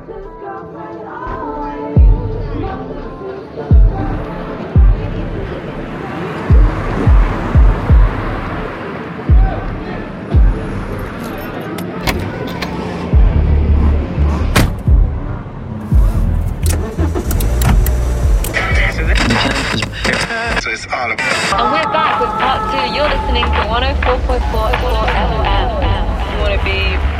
So it's all about. And we're back with part 2. You're listening to 104.4 FM. You want to be